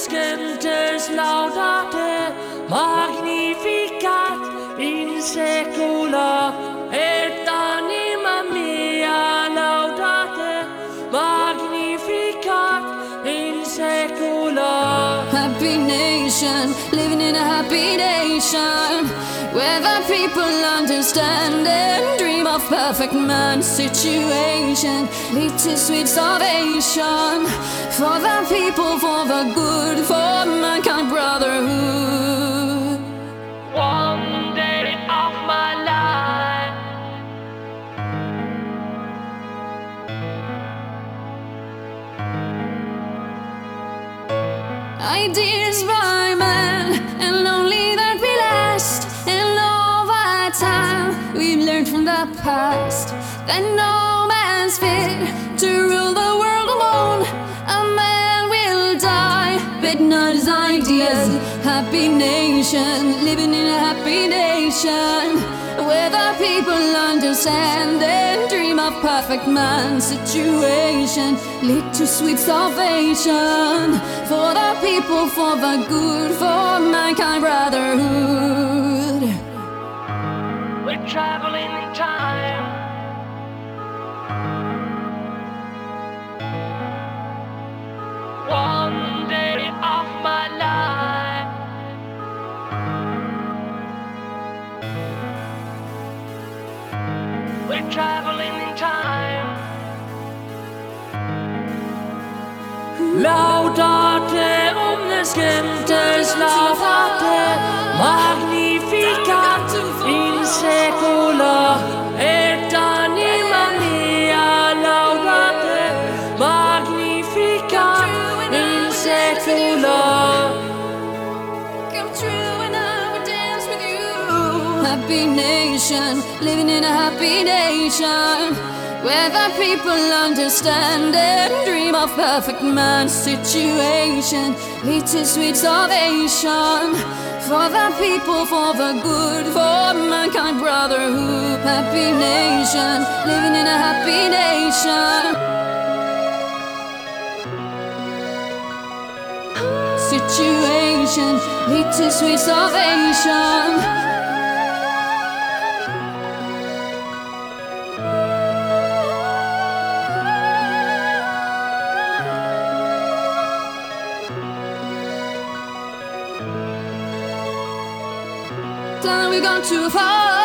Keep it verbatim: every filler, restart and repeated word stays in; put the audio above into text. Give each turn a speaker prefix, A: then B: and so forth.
A: gentes laudate, magnificat in secula, et anima mea laudate, magnificat in secula.
B: Happy nation, living in a happy nation, where the people understand and dream of perfect man's situation, lead to sweet salvation, for the people, for the good, for mankind brotherhood.
A: One day of my life,
B: ideas by man, and only that we last, and over time we've learned from the past that no man's fit to rule the world alone. A man will die, but not his ideas. Happy nation, living in a happy nation, where the people understand and dream of perfect man's situation, lead to sweet salvation, for the people, for the good, for mankind brotherhood.
A: we're traveling in time. One day of my life, we're traveling in time. Laudate omnes gentes, laudate, magnificat in secula, et anima mea laudate, magnificat in secula.
B: Come true and I will dance with you. Happy nation, living in a happy nation, where the people understand and dream of perfect man's situation, lead to sweet salvation, for the people, for the good, for mankind brotherhood. Happy nation, living in a happy nation, situation, lead to sweet salvation. Time we've gone too far.